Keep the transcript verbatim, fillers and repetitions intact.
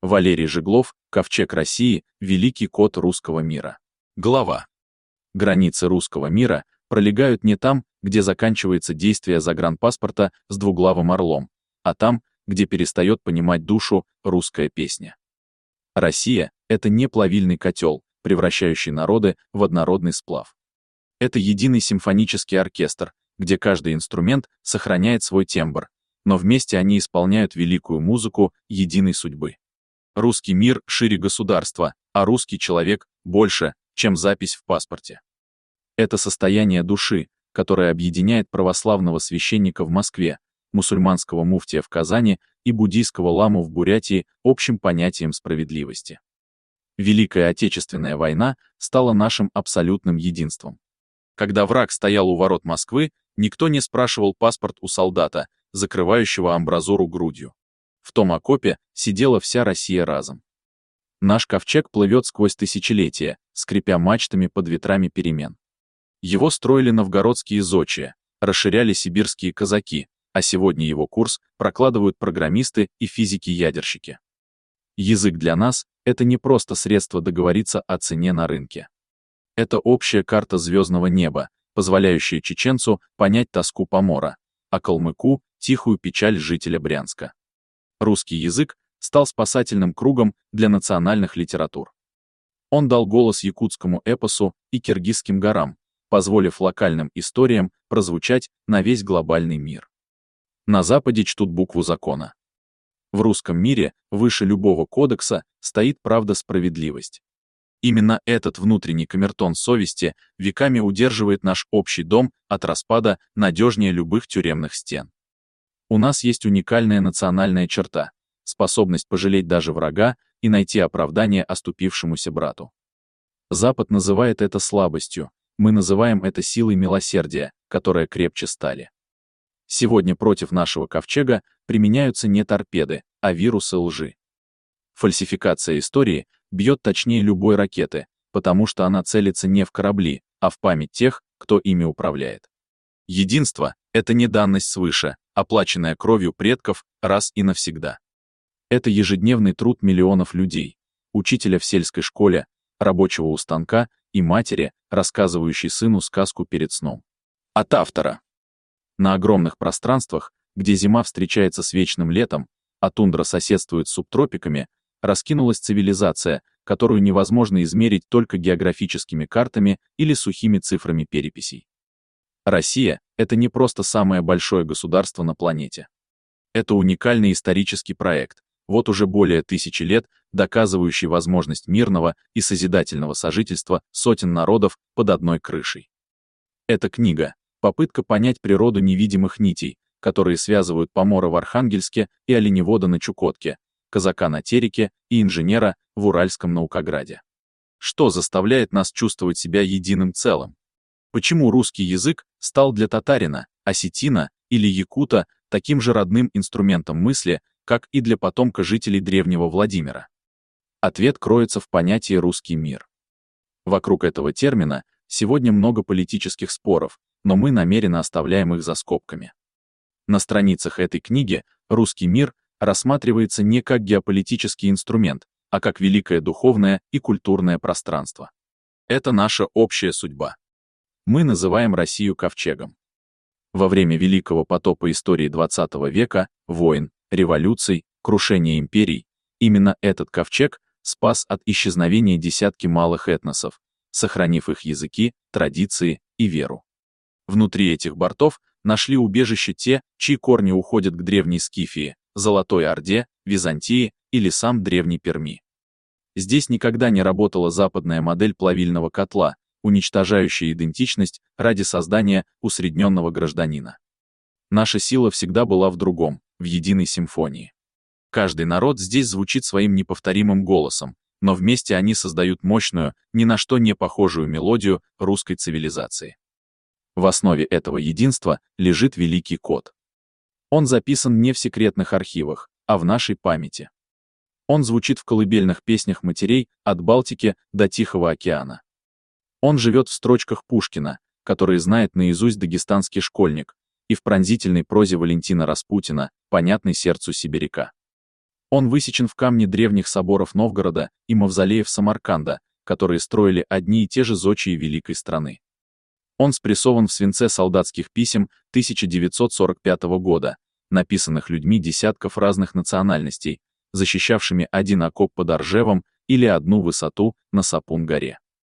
Валерий Жиглов, «Ковчег России. Великий код русского мира». Глава. Границы русского мира пролегают не там, где заканчивается действие загранпаспорта с двуглавым орлом, а там, где перестает понимать душу русская песня. Россия — это не плавильный котел, превращающий народы в однородный сплав. Это единый симфонический оркестр, где каждый инструмент сохраняет свой тембр, но вместе они исполняют великую музыку единой судьбы. Русский мир шире государства, а русский человек больше, чем запись в паспорте. Это состояние души, которое объединяет православного священника в Москве, мусульманского муфтия в Казани и буддийского ламу в Бурятии общим понятием справедливости. Великая Отечественная война стала нашим абсолютным единством. Когда враг стоял у ворот Москвы, никто не спрашивал паспорт у солдата, закрывающего амбразуру грудью. В том окопе сидела вся Россия разом. Наш ковчег плывет сквозь тысячелетия, скрипя мачтами под ветрами перемен. Его строили новгородские зодчие, расширяли сибирские казаки, а сегодня его курс прокладывают программисты и физики-ядерщики. Язык для нас — это не просто средство договориться о цене на рынке. Это общая карта звездного неба, позволяющая чеченцу понять тоску помора, а калмыку — тихую печаль жителя Брянска. Русский язык стал спасательным кругом для национальных литератур. Он дал голос якутскому эпосу и киргизским горам, позволив локальным историям прозвучать на весь глобальный мир. На Западе чтут букву закона. В русском мире выше любого кодекса стоит правда-справедливость. Именно этот внутренний камертон совести веками удерживает наш общий дом от распада надежнее любых тюремных стен. У нас есть уникальная национальная черта — способность пожалеть даже врага и найти оправдание оступившемуся брату. Запад называет это слабостью, мы называем это силой милосердия, которая крепче стали. Сегодня против нашего ковчега применяются не торпеды, а вирусы лжи. Фальсификация истории бьет точнее любой ракеты, потому что она целится не в корабли, а в память тех, кто ими управляет. Единство — это не данность свыше, оплаченная кровью предков раз и навсегда. Это ежедневный труд миллионов людей, учителя в сельской школе, рабочего у станка и матери, рассказывающей сыну сказку перед сном. От автора. На огромных пространствах, где зима встречается с вечным летом, а тундра соседствует с субтропиками, раскинулась цивилизация, которую невозможно измерить только географическими картами или сухими цифрами переписей. Россия — это не просто самое большое государство на планете. Это уникальный исторический проект, вот уже более тысячи лет доказывающий возможность мирного и созидательного сожительства сотен народов под одной крышей. Эта книга — попытка понять природу невидимых нитей, которые связывают помора в Архангельске и оленевода на Чукотке, казака на Тереке и инженера в Уральском наукограде. Что заставляет нас чувствовать себя единым целым? Почему русский язык стал для татарина, осетина или якута таким же родным инструментом мысли, как и для потомка жителей древнего Владимира? Ответ кроется в понятии «русский мир». Вокруг этого термина сегодня много политических споров, но мы намеренно оставляем их за скобками. На страницах этой книги «Русский мир» рассматривается не как геополитический инструмент, а как великое духовное и культурное пространство. Это наша общая судьба. Мы называем Россию ковчегом. Во время Великого потопа истории двадцатого века, войн, революций, крушения империй, именно этот ковчег спас от исчезновения десятки малых этносов, сохранив их языки, традиции и веру. Внутри этих бортов нашли убежище те, чьи корни уходят к древней Скифии, Золотой Орде, Византии или сам древней Перми. Здесь никогда не работала западная модель плавильного котла, уничтожающая идентичность ради создания усредненного гражданина. Наша сила всегда была в другом, в единой симфонии. Каждый народ здесь звучит своим неповторимым голосом, но вместе они создают мощную, ни на что не похожую мелодию русской цивилизации. В основе этого единства лежит великий код. Он записан не в секретных архивах, а в нашей памяти. Он звучит в колыбельных песнях матерей от Балтики до Тихого океана. Он живет в строчках Пушкина, которые знает наизусть дагестанский школьник, и в пронзительной прозе Валентина Распутина, понятной сердцу сибиряка. Он высечен в камне древних соборов Новгорода и мавзолеев Самарканда, которые строили одни и те же зодчие великой страны. Он спрессован в свинце солдатских писем тысяча девятьсот сорок пятого года, написанных людьми десятков разных национальностей, защищавшими один окоп под Оржевом или одну высоту на Сапун-горе.